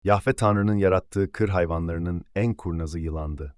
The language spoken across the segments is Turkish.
Yahve Tanrı'nın yarattığı kır hayvanlarının en kurnazı yılandı.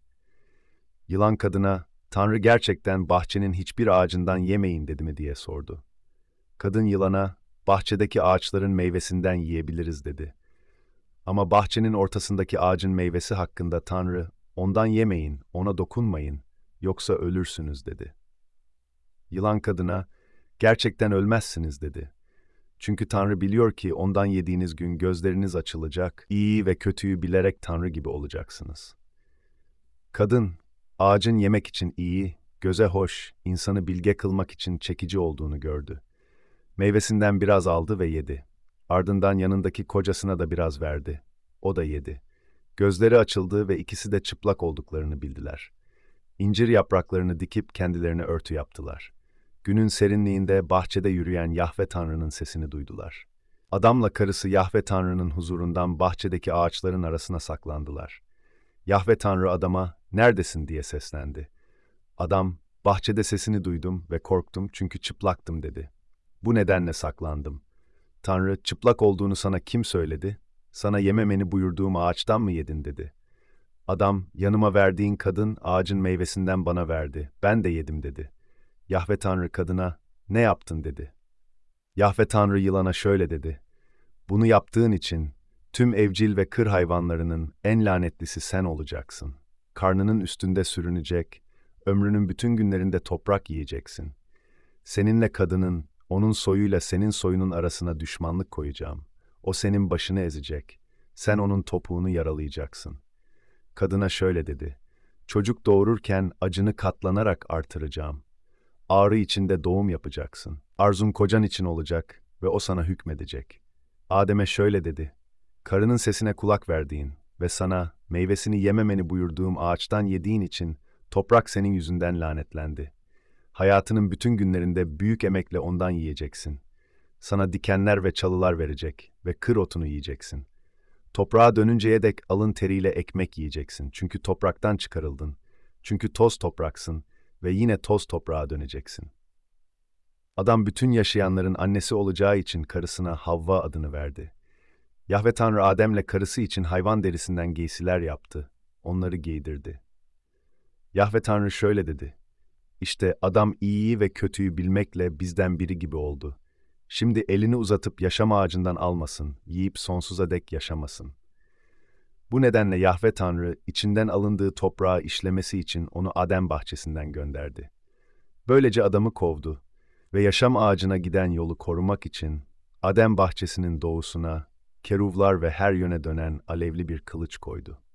Yılan kadına, Tanrı gerçekten bahçenin hiçbir ağacından yemeyin dedi mi diye sordu. Kadın yılana, bahçedeki ağaçların meyvesinden yiyebiliriz dedi. Ama bahçenin ortasındaki ağacın meyvesi hakkında Tanrı, ondan yemeyin, ona dokunmayın, yoksa ölürsünüz dedi. Yılan kadına, gerçekten ölmezsiniz dedi. Çünkü Tanrı biliyor ki ondan yediğiniz gün gözleriniz açılacak, iyiyi ve kötüyü bilerek Tanrı gibi olacaksınız. Kadın, ağacın yemek için iyi, göze hoş, insanı bilge kılmak için çekici olduğunu gördü. Meyvesinden biraz aldı ve yedi. Ardından yanındaki kocasına da biraz verdi. O da yedi. Gözleri açıldı ve ikisi de çıplak olduklarını bildiler. İncir yapraklarını dikip kendilerine örtü yaptılar. Günün serinliğinde bahçede yürüyen Yahve Tanrı'nın sesini duydular. Adamla karısı Yahve Tanrı'nın huzurundan bahçedeki ağaçların arasına saklandılar. Yahve Tanrı adama, "Neredesin?" diye seslendi. Adam, "Bahçede sesini duydum ve korktum çünkü çıplaktım." dedi. "Bu nedenle saklandım." Tanrı, "Çıplak olduğunu sana kim söyledi? Sana yememeni buyurduğum ağaçtan mı yedin?" dedi. Adam, "Yanıma verdiğin kadın ağacın meyvesinden bana verdi. Ben de yedim." dedi. Yahve Tanrı kadına, "Ne yaptın?" dedi. Yahve Tanrı yılana şöyle dedi. "Bunu yaptığın için tüm evcil ve kır hayvanlarının en lanetlisi sen olacaksın. Karnının üstünde sürünecek, ömrünün bütün günlerinde toprak yiyeceksin. Seninle kadının, onun soyuyla senin soyunun arasına düşmanlık koyacağım. O senin başını ezecek. Sen onun topuğunu yaralayacaksın." Kadına şöyle dedi. "Çocuk doğururken acını katlanarak artıracağım. Ağrı içinde doğum yapacaksın. Arzun kocan için olacak ve o sana hükmedecek." Adem'e şöyle dedi. "Karının sesine kulak verdiğin ve sana meyvesini yememeni buyurduğum ağaçtan yediğin için toprak senin yüzünden lanetlendi. Hayatının bütün günlerinde büyük emekle ondan yiyeceksin. Sana dikenler ve çalılar verecek ve kır otunu yiyeceksin. Toprağa dönünceye dek alın teriyle ekmek yiyeceksin. Çünkü topraktan çıkarıldın. Çünkü toz topraksın ve yine toz toprağa döneceksin." Adam bütün yaşayanların annesi olacağı için karısına Havva adını verdi. Yahve Tanrı Adem'le karısı için hayvan derisinden giysiler yaptı. Onları giydirdi. Yahve Tanrı şöyle dedi. "İşte adam iyiyi ve kötüyü bilmekle bizden biri gibi oldu. Şimdi elini uzatıp yaşam ağacından almasın, yiyip sonsuza dek yaşamasın." Bu nedenle Yahve Tanrı içinden alındığı toprağı işlemesi için onu Adem bahçesinden gönderdi. Böylece adamı kovdu ve yaşam ağacına giden yolu korumak için Adem bahçesinin doğusuna keruvlar ve her yöne dönen alevli bir kılıç koydu.